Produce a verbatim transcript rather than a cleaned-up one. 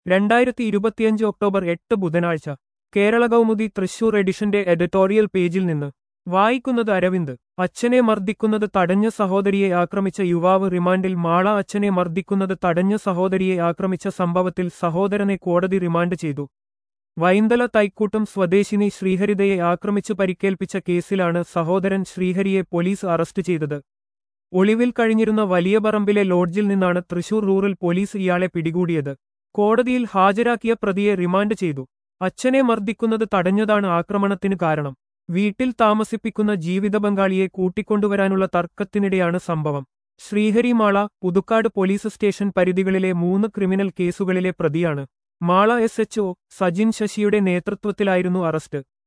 രണ്ടായിരത്തി ഇരുപത്തിയഞ്ച് ഒക്ടോബർ എട്ട് ബുധനാഴ്ച കേരള കൗമുദി തൃശൂർ എഡിഷന്റെ എഡിറ്റോറിയൽ പേജിൽ നിന്ന് വായിക്കുന്നത് അരവിന്ദ്. അച്ഛനെ മർദ്ദിക്കുന്നത് തടഞ്ഞ സഹോദരിയെ ആക്രമിച്ച യുവാവ് റിമാൻഡിൽ. മാള. അച്ഛനെ മർദ്ദിക്കുന്നത് തടഞ്ഞ സഹോദരിയെ ആക്രമിച്ച സംഭവത്തിൽ സഹോദരനെ കോടതി റിമാൻഡ് ചെയ്തു. വൈന്തല തൈക്കൂട്ടം സ്വദേശിനി ശ്രീഹരിതയെ ആക്രമിച്ചു പരിക്കേൽപ്പിച്ച കേസിലാണ് സഹോദരൻ ശ്രീഹരിയെ പോലീസ് അറസ്റ്റ് ചെയ്തത്. ഒളിവിൽ കഴിഞ്ഞിരുന്ന വലിയപറമ്പിലെ ലോഡ്ജിൽ നിന്നാണ് തൃശൂർ റൂറൽ പോലീസ് ഇയാളെ പിടികൂടിയത്. കോടതിയിൽ ഹാജരാക്കിയ പ്രതിയെ റിമാൻഡ് ചെയ്തു. അച്ഛനെ മർദ്ദിക്കുന്നത് തടഞ്ഞതാണ് ആക്രമണത്തിന് കാരണം. വീട്ടിൽ താമസിപ്പിക്കുന്ന ജീവിത പങ്കാളിയെ കൂട്ടിക്കൊണ്ടുവരാനുള്ള തർക്കത്തിനിടെയാണ് സംഭവം. ശ്രീഹരി മാള, പുതുക്കാട് പോലീസ് സ്റ്റേഷൻ പരിധികളിലെ മൂന്ന് ക്രിമിനൽ കേസുകളിലെ പ്രതിയാണ്. Mala S H O Sajin ശശിയുടെ നേതൃത്വത്തിലായിരുന്നു അറസ്റ്റ്.